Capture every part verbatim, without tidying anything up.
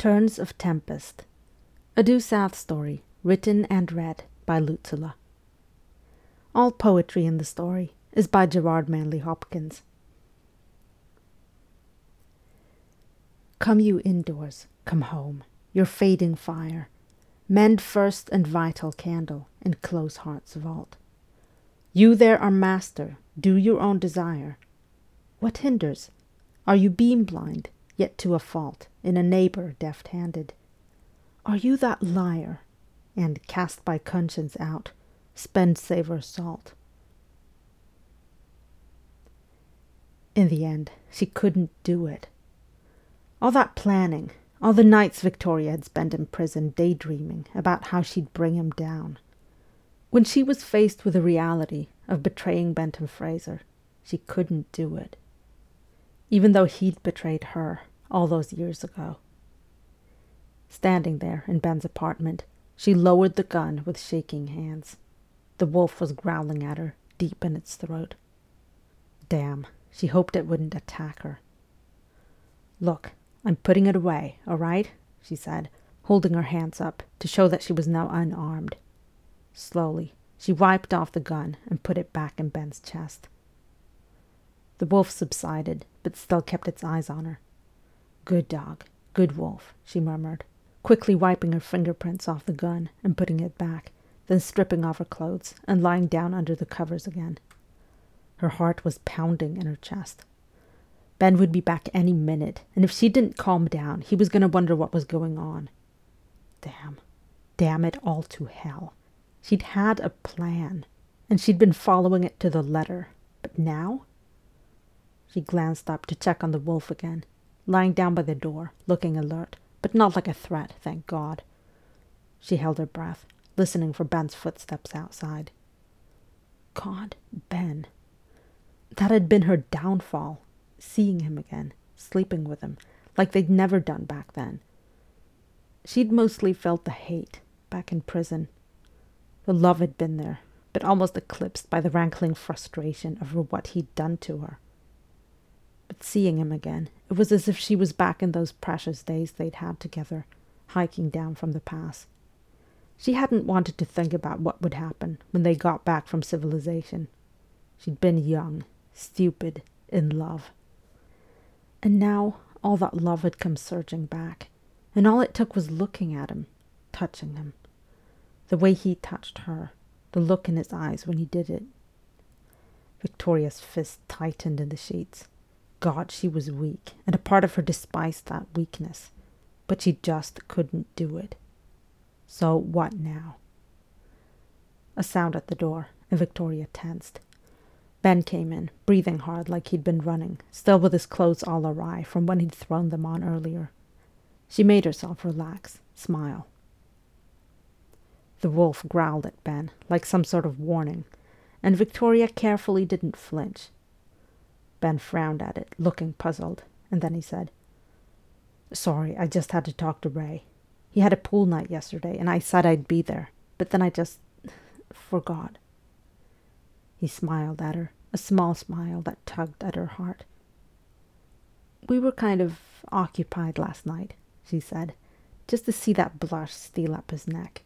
Turns of Tempest, a Due South story, written and read by Lutzula. All poetry in the story is by Gerard Manley Hopkins. Come you indoors, come home, your fading fire, mend first and vital candle in close heart's vault. You there are master, do your own desire. What hinders? Are you beam blind, yet to a fault, in a neighbour deft-handed? Are you that liar, and, cast by conscience out, spend savour salt? In the end, she couldn't do it. All that planning, all the nights Victoria had spent in prison daydreaming about how she'd bring him down. When she was faced with the reality of betraying Benton Fraser, she couldn't do it. Even though he'd betrayed her all those years ago. Standing there in Ben's apartment, she lowered the gun with shaking hands. The wolf was growling at her, deep in its throat. Damn, she hoped it wouldn't attack her. Look, I'm putting it away, all right? She said, holding her hands up to show that she was now unarmed. Slowly, she wiped off the gun and put it back in Ben's chest. The wolf subsided, but still kept its eyes on her. Good dog, good wolf, she murmured, quickly wiping her fingerprints off the gun and putting it back, then stripping off her clothes and lying down under the covers again. Her heart was pounding in her chest. Ben would be back any minute, and if she didn't calm down, he was going to wonder what was going on. Damn. Damn it all to hell. She'd had a plan, and she'd been following it to the letter. But now? She glanced up to check on the wolf again, lying down by the door, looking alert, but not like a threat, thank God. She held her breath, listening for Ben's footsteps outside. God, Ben. That had been her downfall. Seeing him again, sleeping with him, like they'd never done back then. She'd mostly felt the hate back in prison. The love had been there, but almost eclipsed by the rankling frustration over what he'd done to her. But seeing him again, it was as if she was back in those precious days they'd had together, hiking down from the pass. She hadn't wanted to think about what would happen when they got back from civilization. She'd been young, stupid, in love. And now all that love had come surging back, and all it took was looking at him, touching him. The way he touched her, the look in his eyes when he did it. Victoria's fist tightened in the sheets. God, she was weak, and a part of her despised that weakness, but she just couldn't do it. So what now? A sound at the door, and Victoria tensed. Ben came in, breathing hard like he'd been running, still with his clothes all awry from when he'd thrown them on earlier. She made herself relax, smile. The wolf growled at Ben, like some sort of warning, and Victoria carefully didn't flinch. Ben frowned at it, looking puzzled, and then he said, Sorry, I just had to talk to Ray. He had a pool night yesterday, and I said I'd be there, but then I just forgot. He smiled at her, a small smile that tugged at her heart. We were kind of occupied last night, she said, just to see that blush steal up his neck.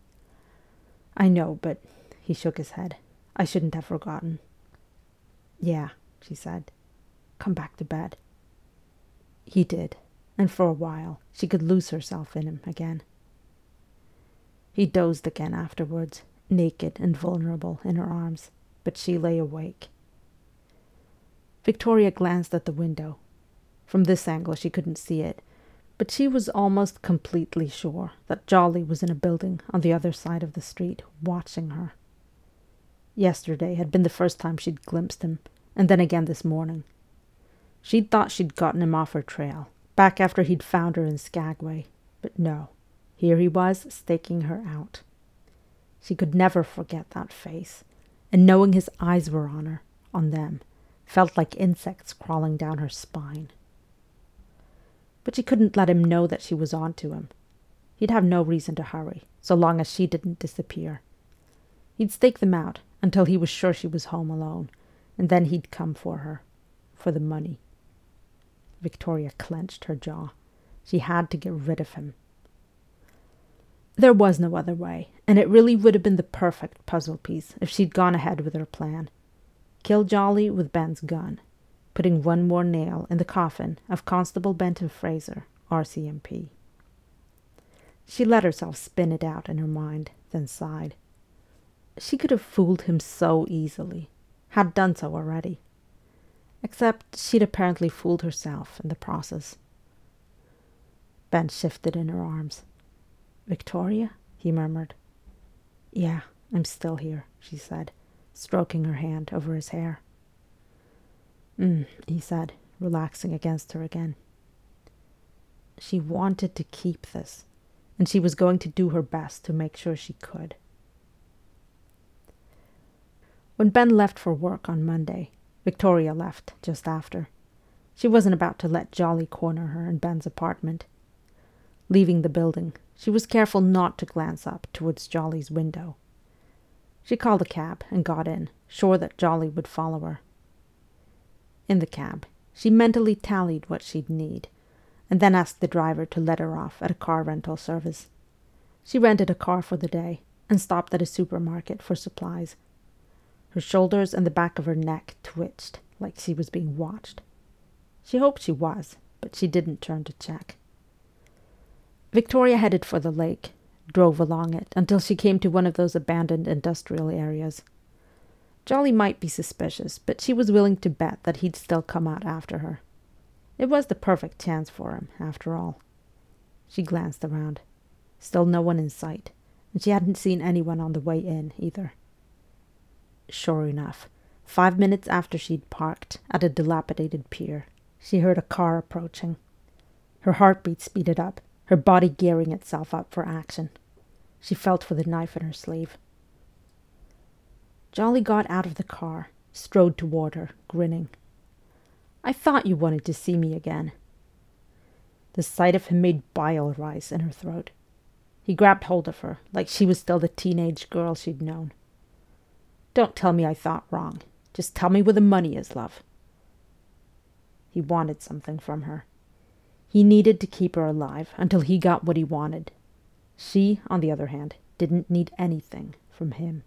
I know, but he shook his head. I shouldn't have forgotten. Yeah, she said. Come back to bed. He did, and for a while she could lose herself in him again. He dozed again afterwards, naked and vulnerable in her arms, but she lay awake. Victoria glanced at the window. From this angle she couldn't see it, but she was almost completely sure that Jolly was in a building on the other side of the street, watching her. Yesterday had been the first time she'd glimpsed him, and then again this morning. She'd thought she'd gotten him off her trail, back after he'd found her in Skagway, but no, here he was staking her out. She could never forget that face, and knowing his eyes were on her, on them, felt like insects crawling down her spine. But she couldn't let him know that she was on to him. He'd have no reason to hurry, so long as she didn't disappear. He'd stake them out until he was sure she was home alone, and then he'd come for her, for the money. Victoria clenched her jaw. She had to get rid of him. There was no other way, and it really would have been the perfect puzzle piece if she'd gone ahead with her plan. Kill Jolly with Ben's gun, putting one more nail in the coffin of Constable Benton Fraser, R C M P. She let herself spin it out in her mind, then sighed. She could have fooled him so easily, had done so already. Except she'd apparently fooled herself in the process. Ben shifted in her arms. "Victoria?" he murmured. "Yeah, I'm still here," she said, stroking her hand over his hair. Mm, he said, relaxing against her again. She wanted to keep this, and she was going to do her best to make sure she could. When Ben left for work on Monday, Victoria left just after. She wasn't about to let Jolly corner her in Ben's apartment. Leaving the building, she was careful not to glance up towards Jolly's window. She called a cab and got in, sure that Jolly would follow her. In the cab, she mentally tallied what she'd need, and then asked the driver to let her off at a car rental service. She rented a car for the day and stopped at a supermarket for supplies. Her shoulders and the back of her neck twitched, like she was being watched. She hoped she was, but she didn't turn to check. Victoria headed for the lake, drove along it until she came to one of those abandoned industrial areas. Jolly might be suspicious, but she was willing to bet that he'd still come out after her. It was the perfect chance for him, after all. She glanced around. Still no one in sight, and she hadn't seen anyone on the way in, either. Sure enough, five minutes after she'd parked at a dilapidated pier, she heard a car approaching. Her heartbeat speeded up, her body gearing itself up for action. She felt for the knife in her sleeve. Jolly got out of the car, strode toward her, grinning. "I thought you wanted to see me again." The sight of him made bile rise in her throat. He grabbed hold of her, like she was still the teenage girl she'd known. "Don't tell me I thought wrong. Just tell me where the money is, love." He wanted something from her. He needed to keep her alive until he got what he wanted. She, on the other hand, didn't need anything from him.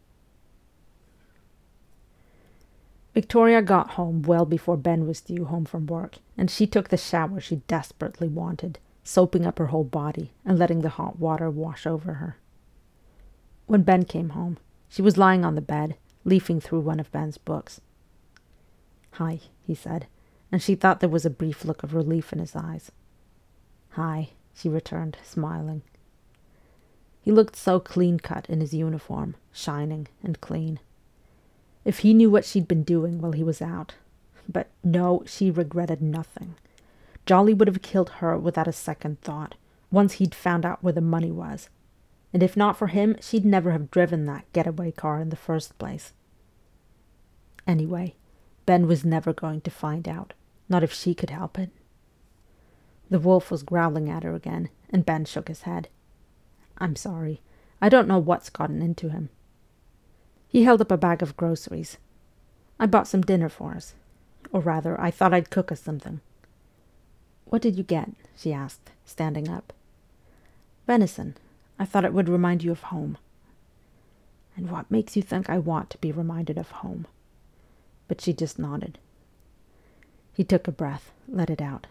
Victoria got home well before Ben was due home from work, and she took the shower she desperately wanted, soaping up her whole body and letting the hot water wash over her. When Ben came home, she was lying on the bed, leafing through one of Ben's books. "Hi," he said, and she thought there was a brief look of relief in his eyes. "Hi," she returned, smiling. He looked so clean-cut in his uniform, shining and clean. If he knew what she'd been doing while he was out. But no, she regretted nothing. Jolly would have killed her without a second thought, once he'd found out where the money was. And if not for him, she'd never have driven that getaway car in the first place. Anyway, Ben was never going to find out, not if she could help it. The wolf was growling at her again, and Ben shook his head. "I'm sorry. I don't know what's gotten into him." He held up a bag of groceries. "I bought some dinner for us. Or rather, I thought I'd cook us something." "What did you get?" she asked, standing up. "Venison. I thought it would remind you of home." "And what makes you think I want to be reminded of home?" But she just nodded. He took a breath, let it out.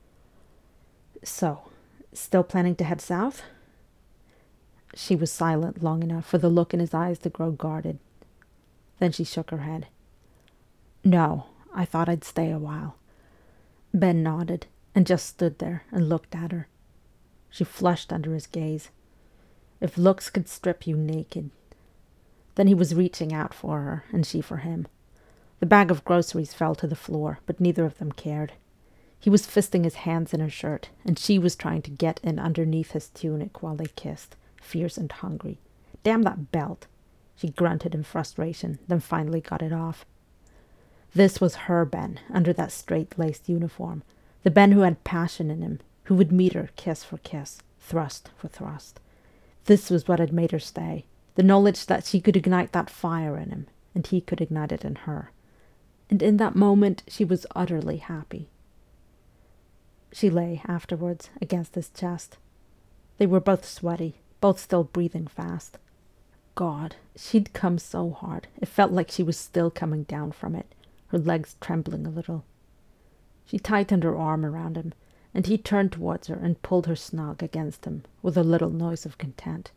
"So, still planning to head south?" She was silent long enough for the look in his eyes to grow guarded. Then she shook her head. "No, I thought I'd stay a while." Ben nodded, and just stood there and looked at her. She flushed under his gaze. If looks could strip you naked. Then he was reaching out for her, and she for him. The bag of groceries fell to the floor, but neither of them cared. He was fisting his hands in her shirt, and she was trying to get in underneath his tunic while they kissed, fierce and hungry. "Damn that belt!" She grunted in frustration, then finally got it off. This was her Ben, under that straight-laced uniform, the Ben who had passion in him, who would meet her kiss for kiss, thrust for thrust. This was what had made her stay, the knowledge that she could ignite that fire in him, and he could ignite it in her. And in that moment she was utterly happy. She lay, afterwards, against his chest. They were both sweaty, both still breathing fast. God, she'd come so hard, it felt like she was still coming down from it, her legs trembling a little. She tightened her arm around him, and he turned towards her and pulled her snug against him, with a little noise of content.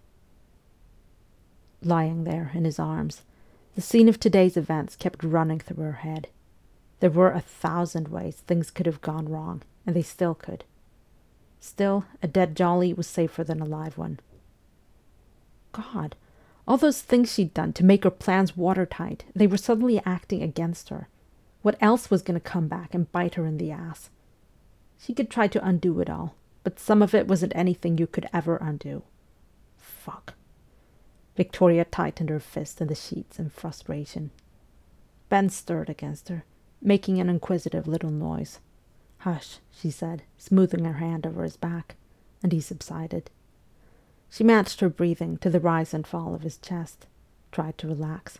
Lying there, in his arms, the scene of today's events kept running through her head. There were a thousand ways things could have gone wrong, and they still could. Still, a dead Jolly was safer than a live one. God, all those things she'd done to make her plans watertight, they were suddenly acting against her. What else was going to come back and bite her in the ass? She could try to undo it all, but some of it wasn't anything you could ever undo. Fuck. Victoria tightened her fist in the sheets in frustration. Ben stirred against her, making an inquisitive little noise. Hush, she said, smoothing her hand over his back, and he subsided. She matched her breathing to the rise and fall of his chest, tried to relax.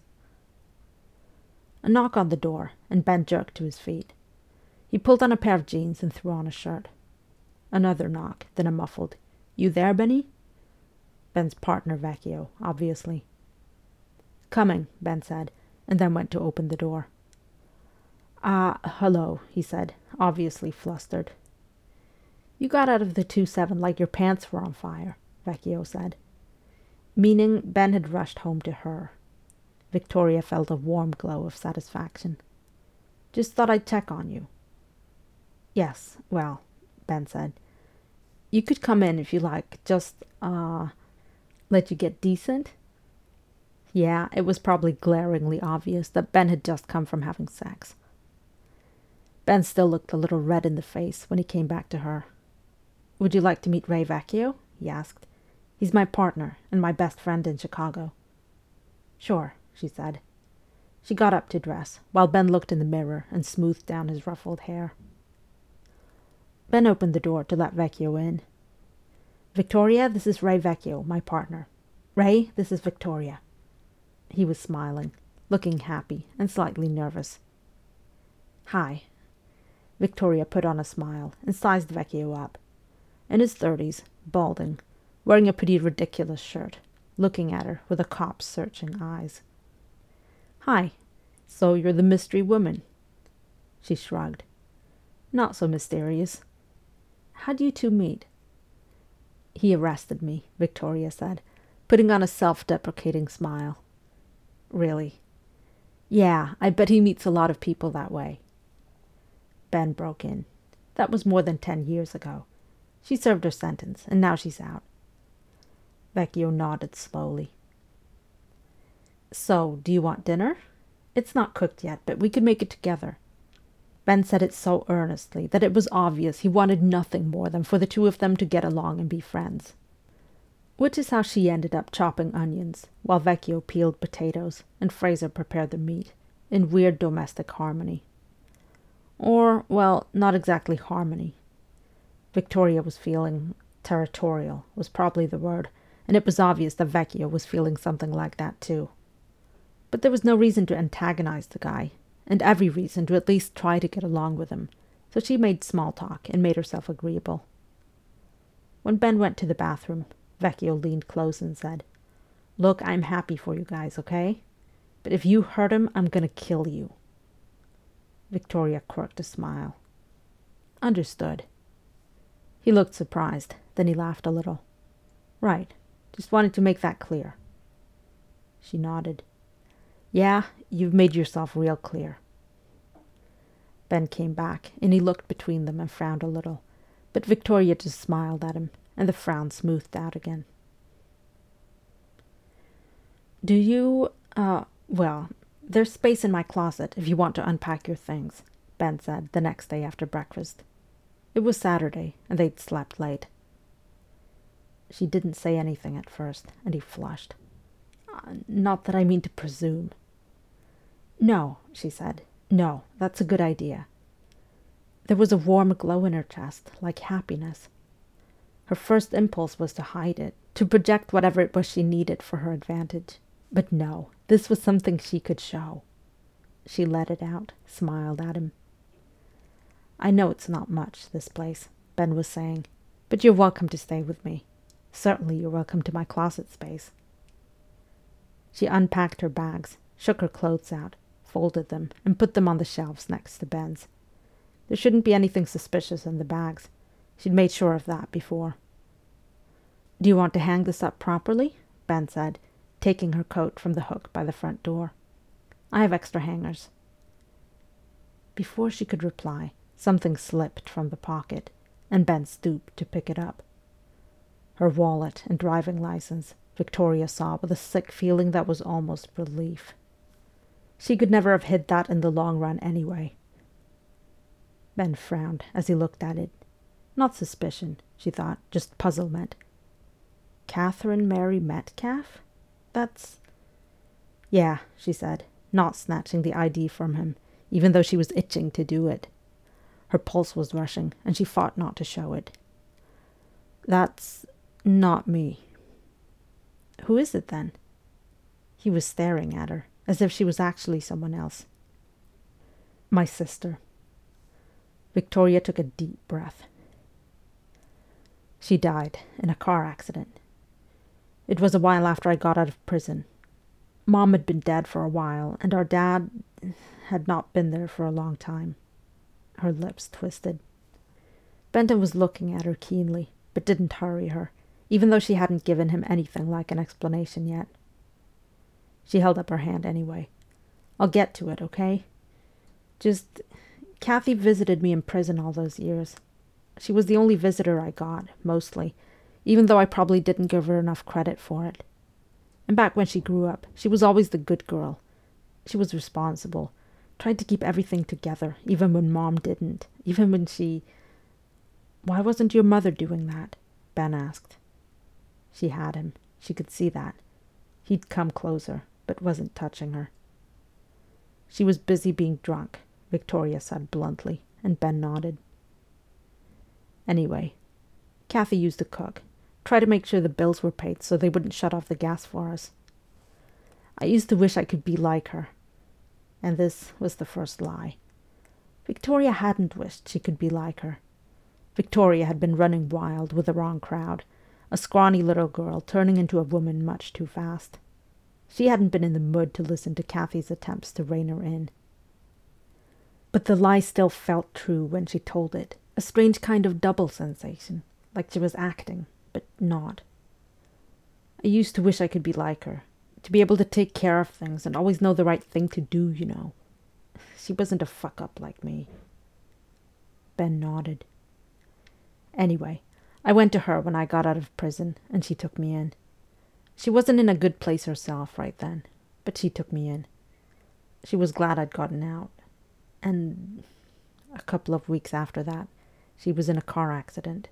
A knock on the door, and Ben jerked to his feet. He pulled on a pair of jeans and threw on a shirt. Another knock, then a muffled, "You there, Benny?" Ben's partner, Vecchio, obviously. "Coming," Ben said, and then went to open the door. Ah, hello, he said, obviously flustered. "You got out of the two seven like your pants were on fire," Vecchio said. Meaning Ben had rushed home to her. Victoria felt a warm glow of satisfaction. "Just thought I'd check on you." "Yes, well," Ben said. "You could come in if you like, just, uh, let you get decent?" Yeah, it was probably glaringly obvious that Ben had just come from having sex. Ben still looked a little red in the face when he came back to her. "Would you like to meet Ray Vecchio?" he asked. "He's my partner, and my best friend in Chicago." "Sure," she said. She got up to dress, while Ben looked in the mirror and smoothed down his ruffled hair. Ben opened the door to let Vecchio in. "Victoria, this is Ray Vecchio, my partner. Ray, this is Victoria." He was smiling, looking happy and slightly nervous. "Hi." Victoria put on a smile and sized Vecchio up. In his thirties, balding, wearing a pretty ridiculous shirt, looking at her with a cop's searching eyes. "Hi. So you're the mystery woman?" She shrugged. "Not so mysterious. How'd you two meet?" "He arrested me," Victoria said, putting on a self-deprecating smile. "Really?" "Yeah, I bet he meets a lot of people that way." Ben broke in. That was more than ten years ago. She served her sentence, and now she's out. Vecchio nodded slowly. "So, do you want dinner? It's not cooked yet, but we could make it together." Ben said it so earnestly that it was obvious he wanted nothing more than for the two of them to get along and be friends. Which is how she ended up chopping onions, while Vecchio peeled potatoes, and Fraser prepared the meat, in weird domestic harmony. Or, well, not exactly harmony. Victoria was feeling territorial, was probably the word, and it was obvious that Vecchio was feeling something like that too. But there was no reason to antagonize the guy, and every reason to at least try to get along with him, so she made small talk and made herself agreeable. When Ben went to the bathroom, Vecchio leaned close and said, "Look, I'm happy for you guys, okay? But if you hurt him, I'm gonna kill you." Victoria quirked a smile. "Understood." He looked surprised, then he laughed a little. "Right. Just wanted to make that clear." She nodded. "Yeah, you've made yourself real clear." Ben came back, and he looked between them and frowned a little, but Victoria just smiled at him, and the frown smoothed out again. "Do you, uh, well, there's space in my closet if you want to unpack your things," Ben said the next day after breakfast. It was Saturday, and they'd slept late. She didn't say anything at first, and he flushed. Uh, "not that I mean to presume." "No," she said. "No, that's a good idea." There was a warm glow in her chest, like happiness. Her first impulse was to hide it, to project whatever it was she needed for her advantage. But no, this was something she could show. She let it out, smiled at him. "I know it's not much, this place. Ben was saying, "but you're welcome to stay with me. Certainly you're welcome to my closet space." She unpacked her bags, shook her clothes out, folded them, and put them on the shelves next to Ben's. There shouldn't be anything suspicious in the bags. She'd made sure of that before. "Do you want to hang this up properly?" Ben said, taking her coat from the hook by the front door. "I have extra hangers." Before she could reply, something slipped from the pocket, and Ben stooped to pick it up. Her wallet and driving license, Victoria saw with a sick feeling that was almost relief. She could never have hid that in the long run anyway. Ben frowned as he looked at it. Not suspicion, she thought, just puzzlement. Catherine Mary Metcalf? That's... Yeah, she said, not snatching the I D from him, even though she was itching to do it. Her pulse was rushing, and she fought not to show it. "That's... not me." "Who is it, then?" He was staring at her, as if she was actually someone else. "My sister." Victoria took a deep breath. "She died in a car accident. It was a while after I got out of prison. Mom had been dead for a while, and our dad had not been there for a long time." Her lips twisted. Benton was looking at her keenly, but didn't hurry her, even though she hadn't given him anything like an explanation yet. She held up her hand anyway. "I'll get to it, okay? Just... Kathy visited me in prison all those years. She was the only visitor I got, mostly, even though I probably didn't give her enough credit for it. And back when she grew up, she was always the good girl. She was responsible, tried to keep everything together, even when Mom didn't, even when she... Why wasn't your mother doing that?" Ben asked. She had him. She could see that. He'd come closer, but wasn't touching her. "She was busy being drunk," Victoria said bluntly, and Ben nodded. "Anyway, Kathy used to cook, try to make sure the bills were paid so they wouldn't shut off the gas for us. I used to wish I could be like her. And this was the first lie. Victoria hadn't wished she could be like her. Victoria had been running wild with the wrong crowd, a scrawny little girl turning into a woman much too fast. She hadn't been in the mood to listen to Kathy's attempts to rein her in. But the lie still felt true when she told it, a strange kind of double sensation, like she was acting, but not. I used to wish I could be like her, to be able to take care of things and always know the right thing to do, you know. She wasn't a fuck-up like me." Ben nodded. "Anyway, I went to her when I got out of prison, and she took me in. She wasn't in a good place herself right then, but she took me in. She was glad I'd gotten out. And a couple of weeks after that, she was in a car accident."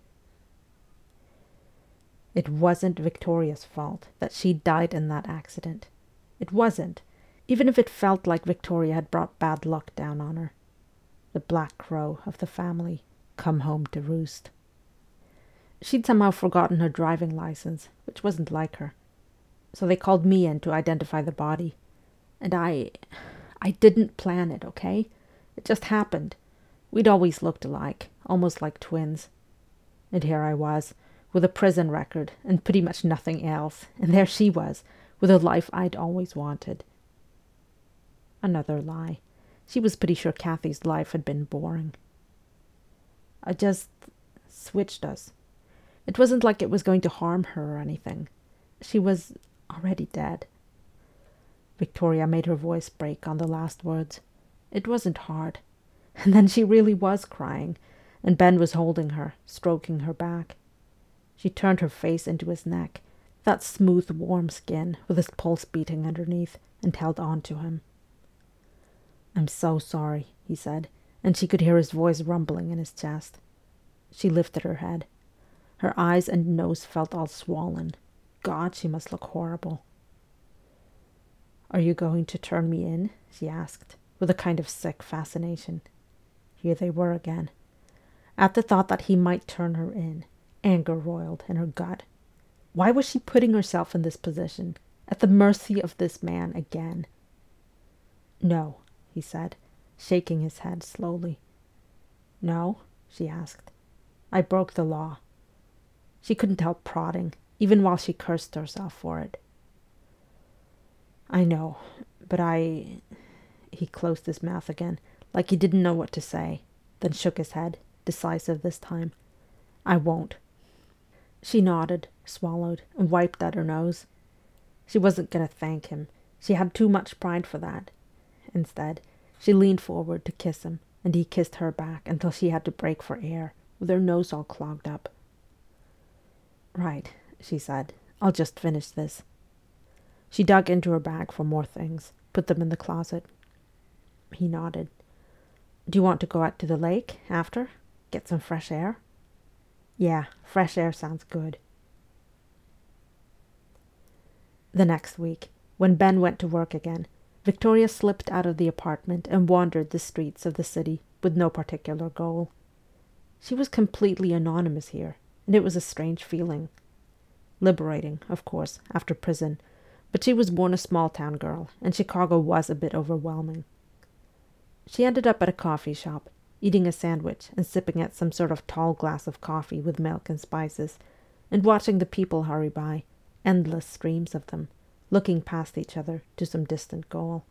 It wasn't Victoria's fault that she died in that accident. It wasn't, even if it felt like Victoria had brought bad luck down on her. The black crow of the family, come home to roost. She'd somehow forgotten her driving license, which wasn't like her. So they called me in to identify the body. And I... I didn't plan it, okay? It just happened. We'd always looked alike, almost like twins. And here I was, with a prison record and pretty much nothing else, and there she was, with a life I'd always wanted. Another lie. She was pretty sure Kathy's life had been boring. I just switched us. It wasn't like it was going to harm her or anything. She was already dead. Victoria made her voice break on the last words. It wasn't hard. And then she really was crying, and Ben was holding her, stroking her back. She turned her face into his neck, that smooth, warm skin with his pulse beating underneath, and held on to him. "I'm so sorry," he said, and she could hear his voice rumbling in his chest. She lifted her head. Her eyes and nose felt all swollen. God, she must look horrible. "Are you going to turn me in?" she asked, with a kind of sick fascination. Here they were again. At the thought that he might turn her in, anger roiled in her gut. Why was she putting herself in this position, at the mercy of this man again? "No," he said, shaking his head slowly. "No?" she asked. I broke the law. She couldn't help prodding, even while she cursed herself for it. I know, but I... He closed his mouth again, like he didn't know what to say, then shook his head, decisive this time. I won't. She nodded, swallowed, and wiped at her nose. She wasn't going to thank him. She had too much pride for that. Instead, she leaned forward to kiss him, and he kissed her back until she had to break for air, with her nose all clogged up. Right, she said. I'll just finish this. She dug into her bag for more things, put them in the closet. He nodded. Do you want to go out to the lake after? Get some fresh air? Yeah, fresh air sounds good. The next week, when Ben went to work again, Victoria slipped out of the apartment and wandered the streets of the city with no particular goal. She was completely anonymous here, and it was a strange feeling. Liberating, of course, after prison, but she was born a small-town girl, and Chicago was a bit overwhelming. She ended up at a coffee shop, eating a sandwich and sipping at some sort of tall glass of coffee with milk and spices, and watching the people hurry by, endless streams of them, looking past each other to some distant goal.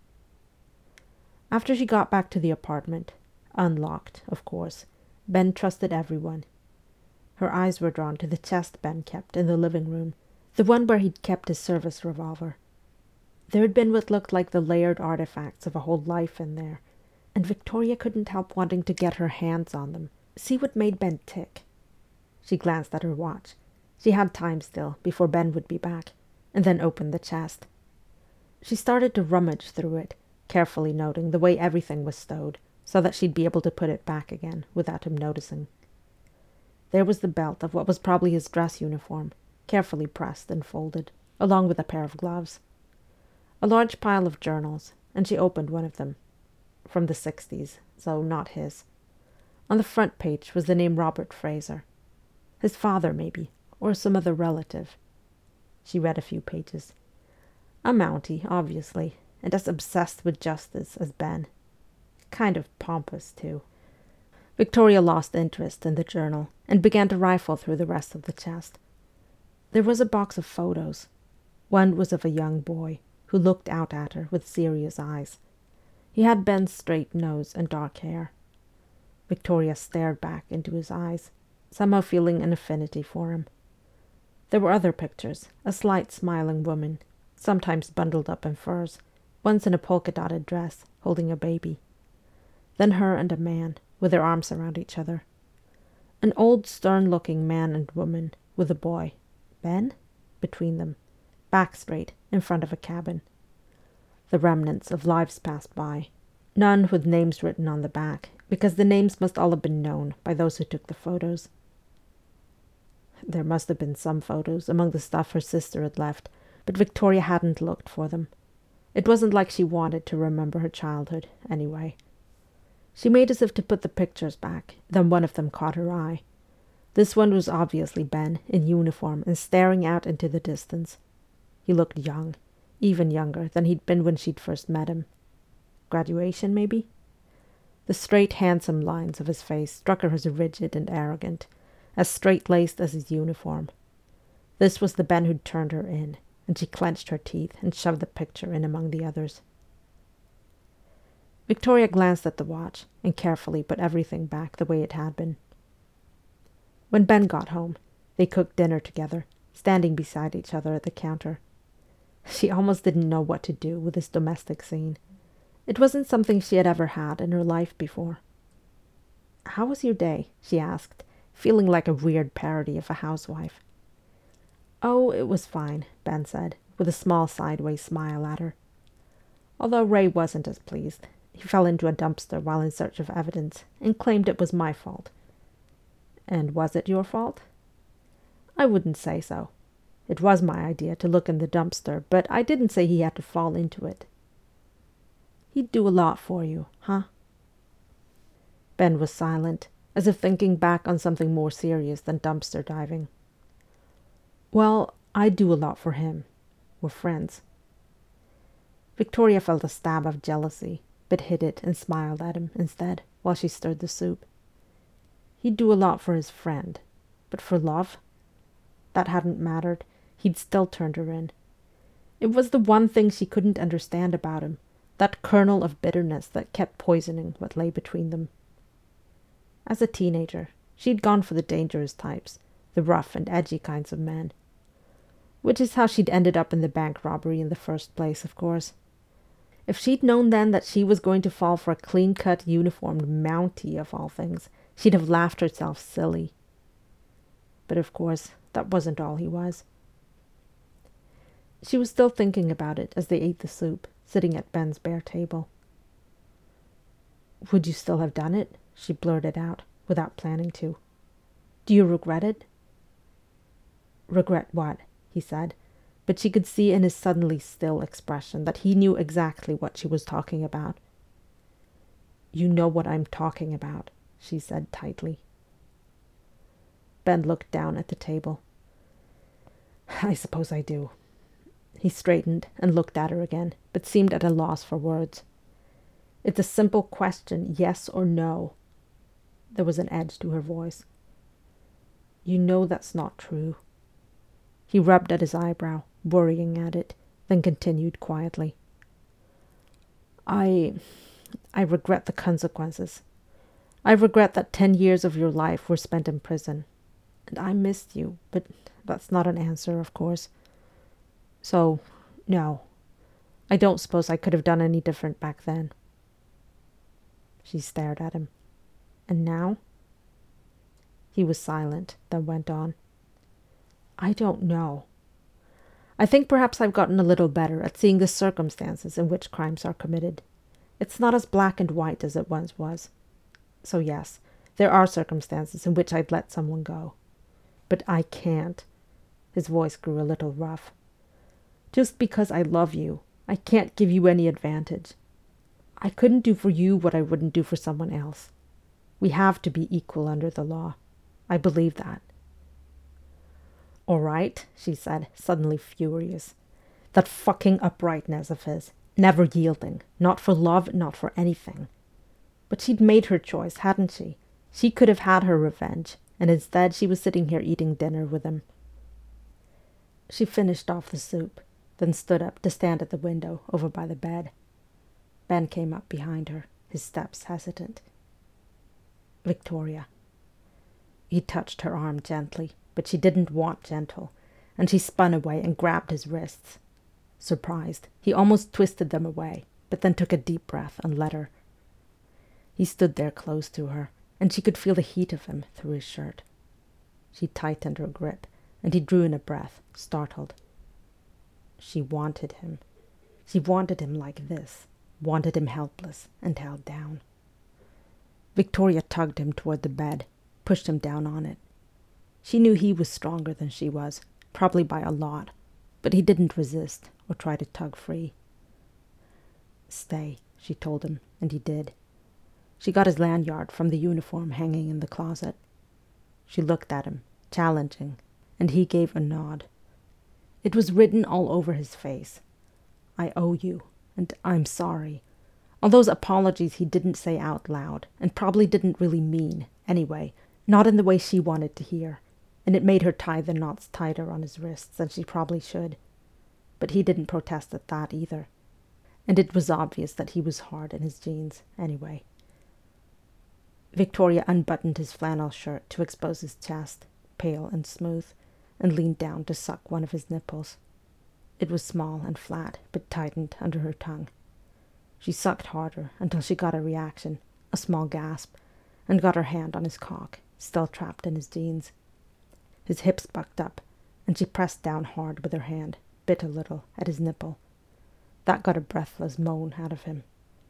After she got back to the apartment, unlocked, of course, Ben trusted everyone. Her eyes were drawn to the chest Ben kept in the living room, the one where he'd kept his service revolver. There had been what looked like the layered artifacts of a whole life in there, and Victoria couldn't help wanting to get her hands on them, see what made Ben tick. She glanced at her watch. She had time still, before Ben would be back, and then opened the chest. She started to rummage through it, carefully noting the way everything was stowed, so that she'd be able to put it back again without him noticing. There was the belt of what was probably his dress uniform, carefully pressed and folded, along with a pair of gloves. A large pile of journals, and she opened one of them. From the sixties, so not his. On the front page was the name Robert Fraser. His father, maybe, or some other relative. She read a few pages. A Mountie, obviously, and as obsessed with justice as Ben. Kind of pompous, too. Victoria lost interest in the journal, and began to rifle through the rest of the chest. There was a box of photos. One was of a young boy, who looked out at her with serious eyes. He had Ben's straight nose and dark hair. Victoria stared back into his eyes, somehow feeling an affinity for him. There were other pictures, a slight smiling woman, sometimes bundled up in furs, once in a polka-dotted dress, holding a baby. Then her and a man, with their arms around each other. An old, stern-looking man and woman, with a boy, Ben, between them, back straight, in front of a cabin. The remnants of lives passed by, none with names written on the back, because the names must all have been known by those who took the photos. There must have been some photos among the stuff her sister had left, but Victoria hadn't looked for them. It wasn't like she wanted to remember her childhood, anyway. She made as if to put the pictures back, then one of them caught her eye. This one was obviously Ben, in uniform, and staring out into the distance. He looked young, even younger than he'd been when she'd first met him. Graduation, maybe? The straight, handsome lines of his face struck her as rigid and arrogant, as straight-laced as his uniform. This was the Ben who'd turned her in, and she clenched her teeth and shoved the picture in among the others. Victoria glanced at the watch and carefully put everything back the way it had been. When Ben got home, they cooked dinner together, standing beside each other at the counter. She almost didn't know what to do with this domestic scene. It wasn't something she had ever had in her life before. "How was your day?" she asked, feeling like a weird parody of a housewife. "Oh, it was fine," Ben said, with a small sideways smile at her. Although Ray wasn't as pleased. He fell into a dumpster while in search of evidence, and claimed it was my fault. "And was it your fault?" "I wouldn't say so. It was my idea to look in the dumpster, but I didn't say he had to fall into it." "He'd do a lot for you, huh?" Ben was silent, as if thinking back on something more serious than dumpster diving. "Well, I'd do a lot for him. We're friends." Victoria felt a stab of jealousy, but hid it and smiled at him instead, while she stirred the soup. He'd do a lot for his friend. But for love? That hadn't mattered. He'd still turned her in. It was the one thing she couldn't understand about him, that kernel of bitterness that kept poisoning what lay between them. As a teenager, she'd gone for the dangerous types, the rough and edgy kinds of men. Which is how she'd ended up in the bank robbery in the first place, of course. If she'd known then that she was going to fall for a clean-cut, uniformed Mountie of all things, she'd have laughed herself silly. But of course, that wasn't all he was. She was still thinking about it as they ate the soup, sitting at Ben's bare table. "Would you still have done it?" she blurted out, without planning to. "Do you regret it?" "Regret what?" he said, but she could see in his suddenly still expression that he knew exactly what she was talking about. "You know what I'm talking about," she said tightly. Ben looked down at the table. "I suppose I do." He straightened and looked at her again, but seemed at a loss for words. "It's a simple question, yes or no." There was an edge to her voice. "You know that's not true." He rubbed at his eyebrow, worrying at it, then continued quietly. I... I regret the consequences. I regret that ten years of your life were spent in prison. And I missed you, but that's not an answer, of course. So, no. I don't suppose I could have done any different back then." She stared at him. "And now?" He was silent, then went on. "I don't know. I think perhaps I've gotten a little better at seeing the circumstances in which crimes are committed. It's not as black and white as it once was. So yes, there are circumstances in which I'd let someone go. But I can't." His voice grew a little rough. "Just because I love you, I can't give you any advantage. I couldn't do for you what I wouldn't do for someone else. We have to be equal under the law. I believe that." "All right," she said, suddenly furious. That fucking uprightness of his, never yielding, not for love, not for anything. But she'd made her choice, hadn't she? She could have had her revenge, and instead she was sitting here eating dinner with him. She finished off the soup, then stood up to stand at the window over by the bed. Ben came up behind her, his steps hesitant. "Victoria." He touched her arm gently, but she didn't want gentle, and she spun away and grabbed his wrists. Surprised, he almost twisted them away, but then took a deep breath and let her. He stood there close to her, and she could feel the heat of him through his shirt. She tightened her grip, and he drew in a breath, startled. She wanted him. She wanted him like this, wanted him helpless and held down. Victoria tugged him toward the bed, pushed him down on it. She knew he was stronger than she was, probably by a lot, but he didn't resist or try to tug free. "Stay," she told him, and he did. She got his lanyard from the uniform hanging in the closet. She looked at him, challenging, and he gave a nod. It was written all over his face. "I owe you," and "I'm sorry." All those apologies he didn't say out loud, and probably didn't really mean, anyway, not in the way she wanted to hear, and it made her tie the knots tighter on his wrists than she probably should. But he didn't protest at that either. And it was obvious that he was hard in his jeans, anyway. Victoria unbuttoned his flannel shirt to expose his chest, pale and smooth, and leaned down to suck one of his nipples. It was small and flat, but tightened under her tongue. She sucked harder until she got a reaction, a small gasp, and got her hand on his cock, still trapped in his jeans. His hips bucked up, and she pressed down hard with her hand, bit a little, at his nipple. That got a breathless moan out of him.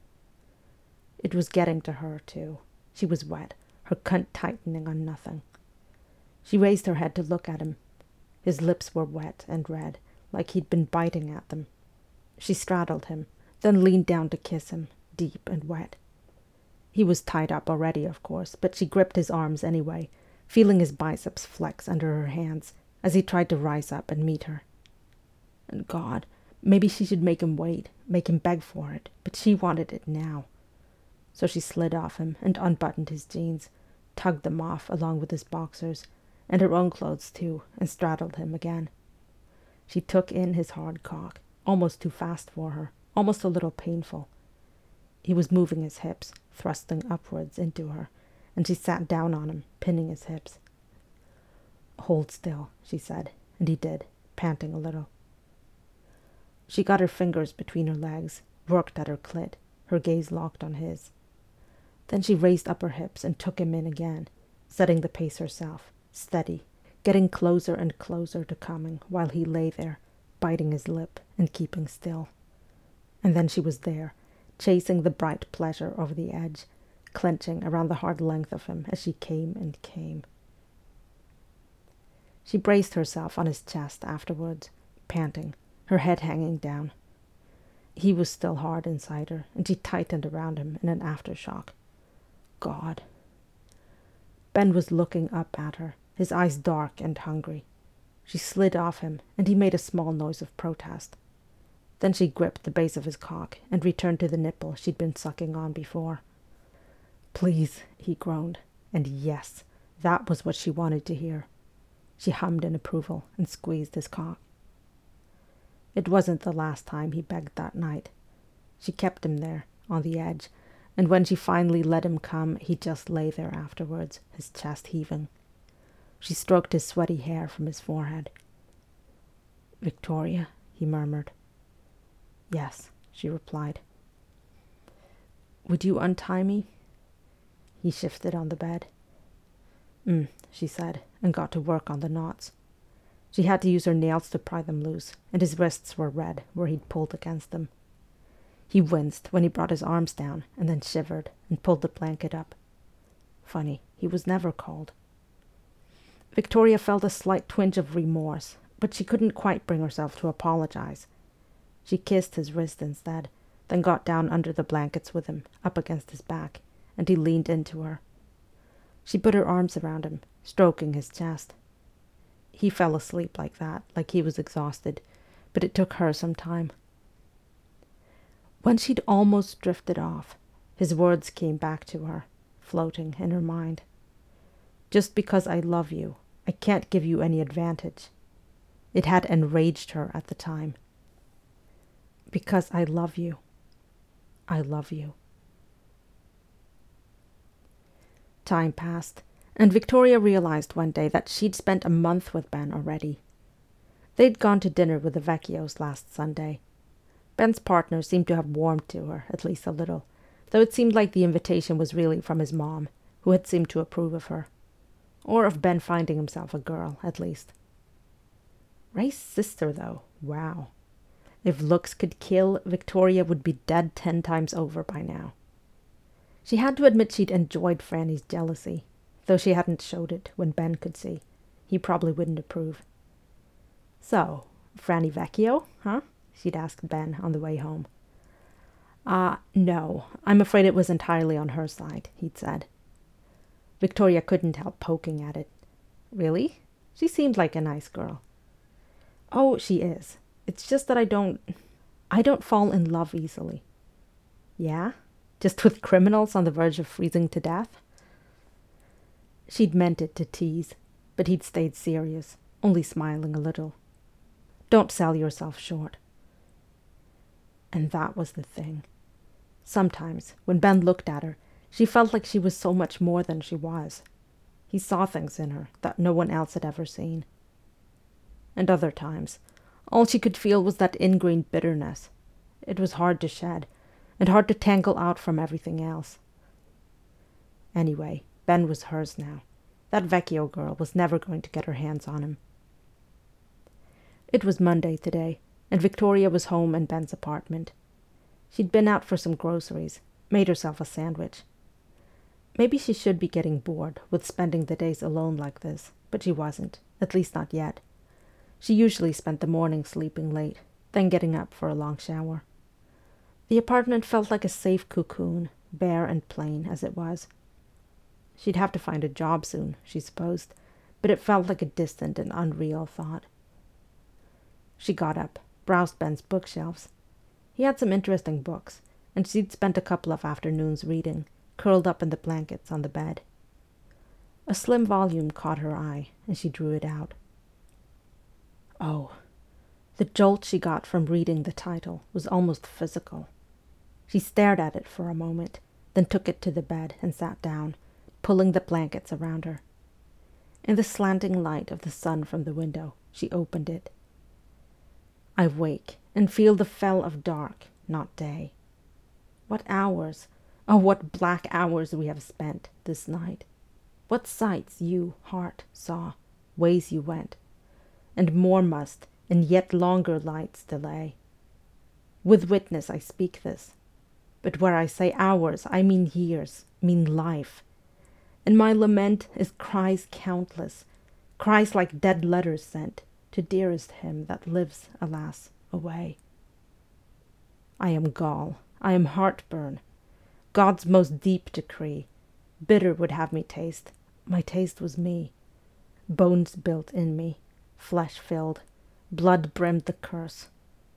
It was getting to her, too. She was wet, her cunt tightening on nothing. She raised her head to look at him. His lips were wet and red, like he'd been biting at them. She straddled him, then leaned down to kiss him, deep and wet. He was tied up already, of course, but she gripped his arms anyway, feeling his biceps flex under her hands as he tried to rise up and meet her. And God, maybe she should make him wait, make him beg for it, but she wanted it now. So she slid off him and unbuttoned his jeans, tugged them off along with his boxers, and her own clothes too, and straddled him again. She took in his hard cock, almost too fast for her, almost a little painful. He was moving his hips, thrusting upwards into her, and she sat down on him, pinning his hips. "Hold still," she said, and he did, panting a little. She got her fingers between her legs, worked at her clit, her gaze locked on his. Then she raised up her hips and took him in again, setting the pace herself, steady, getting closer and closer to coming while he lay there, biting his lip and keeping still. And then she was there, chasing the bright pleasure over the edge, clenching around the hard length of him as she came and came. She braced herself on his chest afterwards, panting, her head hanging down. He was still hard inside her, and she tightened around him in an aftershock. God. Ben was looking up at her, his eyes dark and hungry. She slid off him, and he made a small noise of protest. Then she gripped the base of his cock and returned to the nipple she'd been sucking on before. "Please," he groaned, and yes, that was what she wanted to hear. She hummed in approval and squeezed his cock. It wasn't the last time he begged that night. She kept him there, on the edge, and when she finally let him come, he just lay there afterwards, his chest heaving. She stroked his sweaty hair from his forehead. "Victoria," he murmured. "Yes," she replied. "Would you untie me?" He shifted on the bed. Mm, she said, and got to work on the knots. She had to use her nails to pry them loose, and his wrists were red where he'd pulled against them. He winced when he brought his arms down, and then shivered and pulled the blanket up. Funny, he was never cold. Victoria felt a slight twinge of remorse, but she couldn't quite bring herself to apologize. She kissed his wrist instead, then got down under the blankets with him, up against his back, and he leaned into her. She put her arms around him, stroking his chest. He fell asleep like that, like he was exhausted, but it took her some time. When she'd almost drifted off, his words came back to her, floating in her mind. "Just because I love you, I can't give you any advantage." It had enraged her at the time. "Because I love you. I love you." Time passed, and Victoria realized one day that she'd spent a month with Ben already. They'd gone to dinner with the Vecchios last Sunday. Ben's partner seemed to have warmed to her, at least a little, though it seemed like the invitation was really from his mom, who had seemed to approve of her. Or of Ben finding himself a girl, at least. Ray's sister, though, wow. If looks could kill, Victoria would be dead ten times over by now. She had to admit she'd enjoyed Franny's jealousy, though she hadn't showed it when Ben could see. He probably wouldn't approve. "So, Franny Vecchio, huh?" she'd asked Ben on the way home. Ah, uh, no, I'm afraid it was entirely on her side, he'd said. Victoria couldn't help poking at it. "Really? She seemed like a nice girl." "Oh, she is. It's just that I don't... I don't fall in love easily." "Yeah? Just with criminals on the verge of freezing to death?" She'd meant it to tease, but he'd stayed serious, only smiling a little. "Don't sell yourself short." And that was the thing. Sometimes, when Ben looked at her, she felt like she was so much more than she was. He saw things in her that no one else had ever seen. And other times, all she could feel was that ingrained bitterness. It was hard to shed, and hard to tangle out from everything else. Anyway, Ben was hers now. That Vecchio girl was never going to get her hands on him. It was Monday today, and Victoria was home in Ben's apartment. She'd been out for some groceries, made herself a sandwich. Maybe she should be getting bored with spending the days alone like this, but she wasn't, at least not yet. She usually spent the morning sleeping late, then getting up for a long shower. The apartment felt like a safe cocoon, bare and plain as it was. She'd have to find a job soon, she supposed, but it felt like a distant and unreal thought. She got up, browsed Ben's bookshelves. He had some interesting books, and she'd spent a couple of afternoons reading, curled up in the blankets on the bed. A slim volume caught her eye, and she drew it out. Oh, the jolt she got from reading the title was almost physical. She stared at it for a moment, then took it to the bed and sat down, pulling the blankets around her. In the slanting light of the sun from the window, she opened it. I wake and feel the fell of dark, not day. What hours, oh, what black hours we have spent this night. What sights you, heart, saw, ways you went, and more must, and yet longer lights delay. With witness I speak this, but where I say hours, I mean years, mean life. And my lament is cries countless, cries like dead letters sent to dearest him that lives, alas, away. I am gall, I am heartburn, God's most deep decree. Bitter would have me taste, my taste was me. Bones built in me, flesh filled, blood brimmed the curse.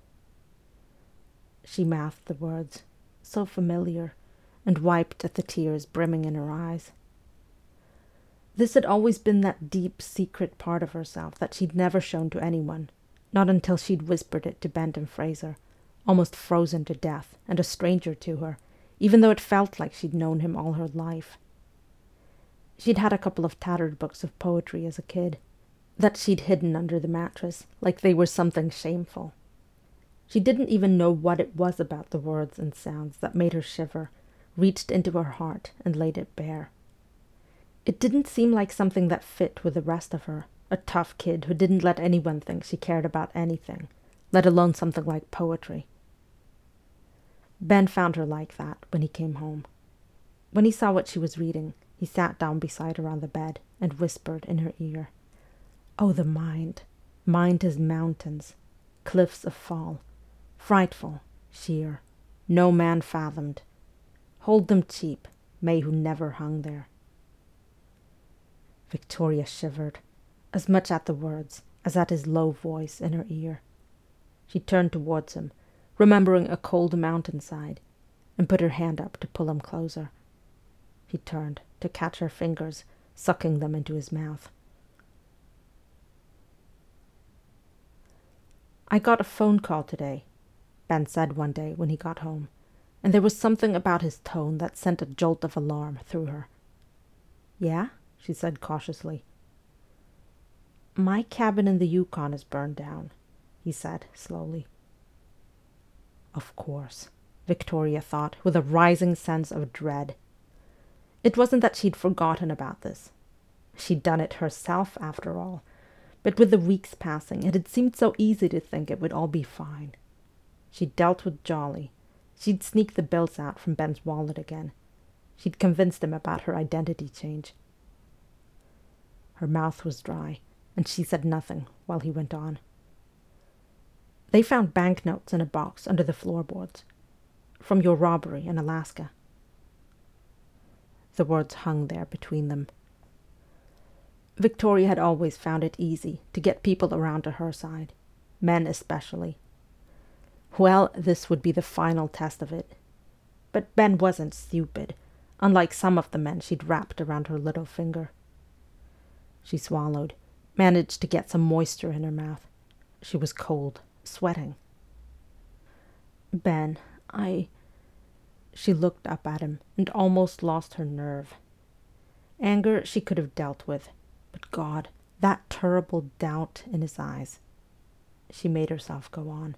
She mouthed the words, so familiar, and wiped at the tears brimming in her eyes. This had always been that deep, secret part of herself that she'd never shown to anyone, not until she'd whispered it to Benton Fraser, almost frozen to death and a stranger to her, even though it felt like she'd known him all her life. She'd had a couple of tattered books of poetry as a kid, that she'd hidden under the mattress, like they were something shameful. She didn't even know what it was about the words and sounds that made her shiver, reached into her heart and laid it bare. It didn't seem like something that fit with the rest of her, a tough kid who didn't let anyone think she cared about anything, let alone something like poetry. Ben found her like that when he came home. When he saw what she was reading, he sat down beside her on the bed and whispered in her ear, "Oh, the mind, mind is mountains, cliffs of fall, frightful, sheer, no man fathomed. Hold them cheap, may who never hung there." Victoria shivered, as much at the words as at his low voice in her ear. She turned towards him, remembering a cold mountainside, and put her hand up to pull him closer. He turned to catch her fingers, sucking them into his mouth. "I got a phone call today," Ben said one day when he got home, and there was something about his tone that sent a jolt of alarm through her. "Yeah?" she said cautiously. "My cabin in the Yukon is burned down," he said slowly. Of course, Victoria thought with a rising sense of dread. It wasn't that she'd forgotten about this. She'd done it herself, after all, but with the weeks passing, it had seemed so easy to think it would all be fine. She'd dealt with Jolly. She'd sneaked the bills out from Ben's wallet again. She'd convinced him about her identity change. Her mouth was dry, and she said nothing while he went on. "They found banknotes in a box under the floorboards. From your robbery in Alaska." The words hung there between them. Victoria had always found it easy to get people around to her side, men especially. Well, this would be the final test of it. But Ben wasn't stupid, unlike some of the men she'd wrapped around her little finger. She swallowed, managed to get some moisture in her mouth. She was cold, sweating. "Ben, I..." She looked up at him and almost lost her nerve. Anger she could have dealt with, but God, that terrible doubt in his eyes. She made herself go on.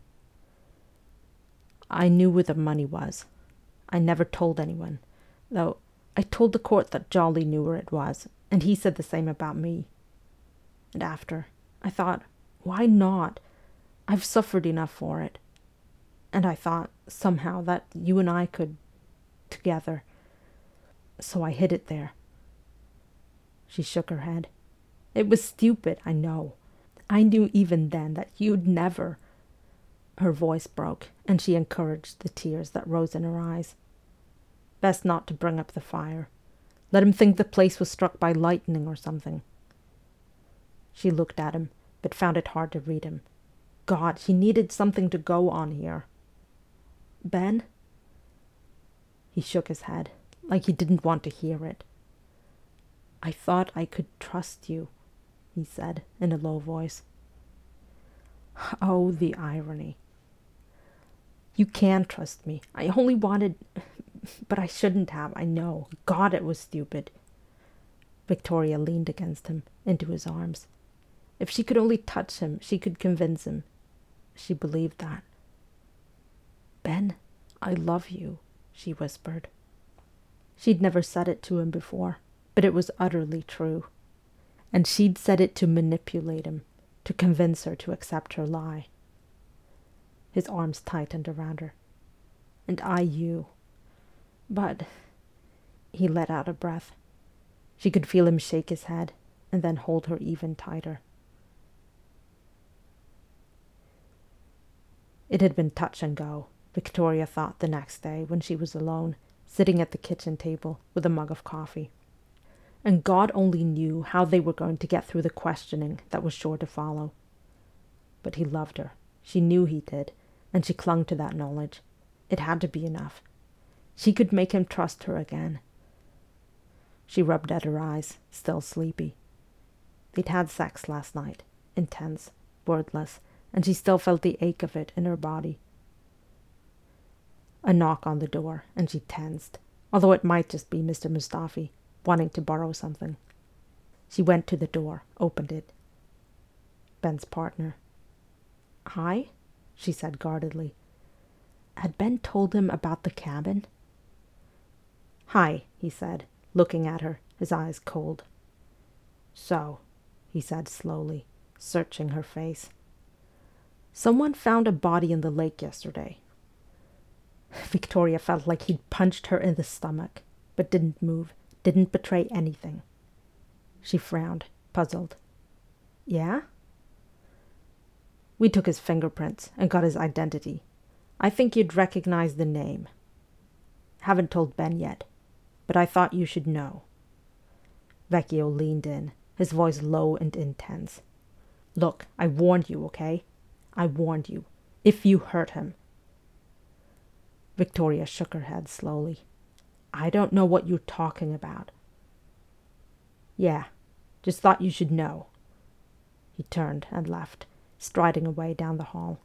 "I knew where the money was. I never told anyone, though I told the court that Jolly knew where it was, and he said the same about me. And after, I thought, why not? I've suffered enough for it. And I thought, somehow, that you and I could... together. So I hid it there." She shook her head. "It was stupid, I know. I knew even then that you'd never..." Her voice broke, and she encouraged the tears that rose in her eyes. Best not to bring up the fire. Let him think the place was struck by lightning or something. She looked at him, but found it hard to read him. God, she needed something to go on here. "Ben?" He shook his head, like he didn't want to hear it. I thought I could trust you, he said in a low voice. Oh, the irony. You can trust me. I only wanted... But I shouldn't have, I know. God, it was stupid. Victoria leaned against him, into his arms. If she could only touch him, she could convince him. She believed that. Ben, I love you, she whispered. She'd never said it to him before, but it was utterly true. And she'd said it to manipulate him, to convince her to accept her lie. His arms tightened around her. And I you. But... He let out a breath. She could feel him shake his head, and then hold her even tighter. It had been touch and go, Victoria thought the next day when she was alone, sitting at the kitchen table with a mug of coffee. And God only knew how they were going to get through the questioning that was sure to follow. But he loved her. She knew he did, and she clung to that knowledge. It had to be enough. She could make him trust her again. She rubbed at her eyes, still sleepy. They'd had sex last night, intense, wordless, and she still felt the ache of it in her body. A knock on the door, and she tensed, although it might just be Mister Mustafi, wanting to borrow something. She went to the door, opened it. Ben's partner. Hi, she said guardedly. Had Ben told him about the cabin? Hi, he said, looking at her, his eyes cold. So, he said slowly, searching her face. Someone found a body in the lake yesterday. Victoria felt like he'd punched her in the stomach, but didn't move, didn't betray anything. She frowned, puzzled. Yeah? We took his fingerprints and got his identity. I think you'd recognize the name. Haven't told Ben yet, but I thought you should know. Vecchio leaned in, his voice low and intense. Look, I warned you, okay? I warned you. If you hurt him. Victoria shook her head slowly. I don't know what you're talking about. Yeah, just thought you should know. He turned and left, striding away down the hall.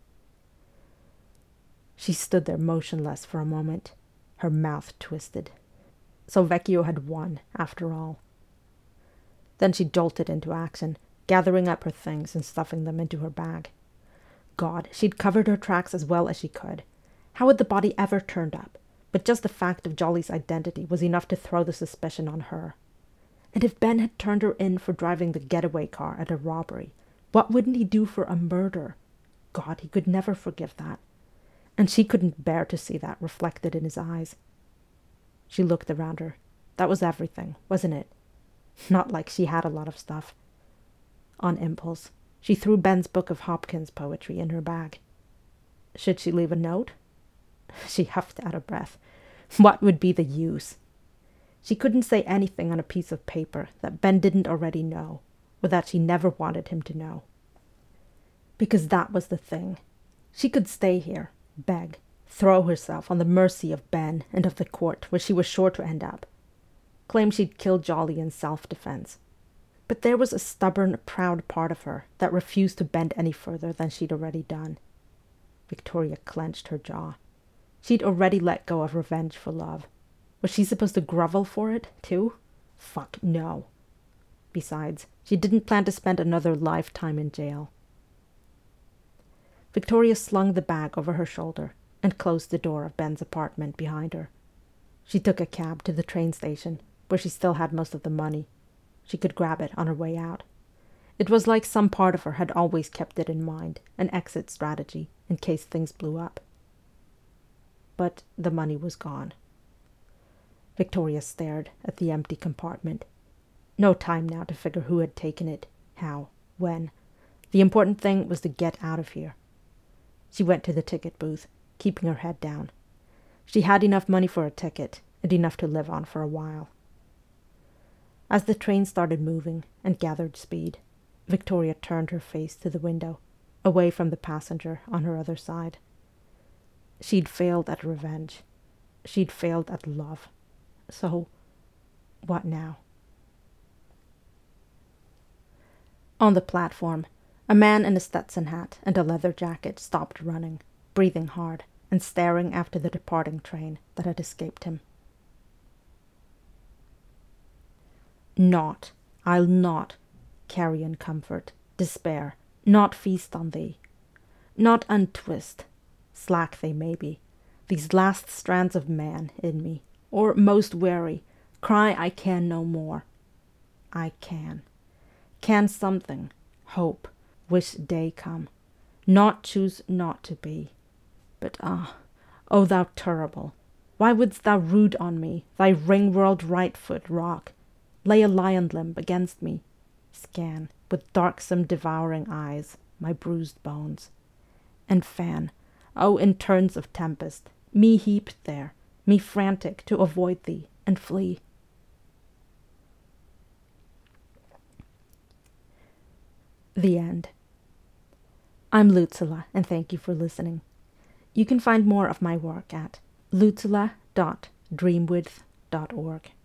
She stood there motionless for a moment, her mouth twisted. So Vecchio had won, after all. Then she jolted into action, gathering up her things and stuffing them into her bag. God, she'd covered her tracks as well as she could. How had the body ever turned up? But just the fact of Jolly's identity was enough to throw the suspicion on her. And if Ben had turned her in for driving the getaway car at a robbery, what wouldn't he do for a murder? God, he could never forgive that. And she couldn't bear to see that reflected in his eyes. She looked around her. That was everything, wasn't it? Not like she had a lot of stuff. On impulse, she threw Ben's book of Hopkins poetry in her bag. Should she leave a note? She huffed out of breath. What would be the use? She couldn't say anything on a piece of paper that Ben didn't already know, or that she never wanted him to know. Because that was the thing. She could stay here, beg, throw herself on the mercy of Ben and of the court where she was sure to end up. Claim she'd killed Jolly in self-defense. But there was a stubborn, proud part of her that refused to bend any further than she'd already done. Victoria clenched her jaw. She'd already let go of revenge for love. Was she supposed to grovel for it, too? Fuck, no. Besides, she didn't plan to spend another lifetime in jail. Victoria slung the bag over her shoulder and closed the door of Ben's apartment behind her. She took a cab to the train station, where she still had most of the money. She could grab it on her way out. It was like some part of her had always kept it in mind, an exit strategy, in case things blew up. But the money was gone. Victoria stared at the empty compartment. No time now to figure who had taken it, how, when. The important thing was to get out of here. She went to the ticket booth, keeping her head down. She had enough money for a ticket, and enough to live on for a while. As the train started moving and gathered speed, Victoria turned her face to the window, away from the passenger on her other side. She'd failed at revenge. She'd failed at love. So, what now? On the platform, a man in a Stetson hat and a leather jacket stopped running, breathing hard, and staring after the departing train that had escaped him. Not, I'll not, carry in comfort, despair, not feast on thee, not untwist, slack they may be, these last strands of man in me, or most weary, cry I can no more. I can. Can something, hope, wish day come, not choose not to be. But ah, O thou terrible, why wouldst thou root on me thy ring-whirled right foot rock, lay a lion limb against me, scan, with darksome devouring eyes, my bruised bones, and fan, O in turns of tempest, me heaped there, me frantic to avoid thee and flee? The end. I'm Lutzela, and thank you for listening. You can find more of my work at lutzela dot dreamwidth dot org.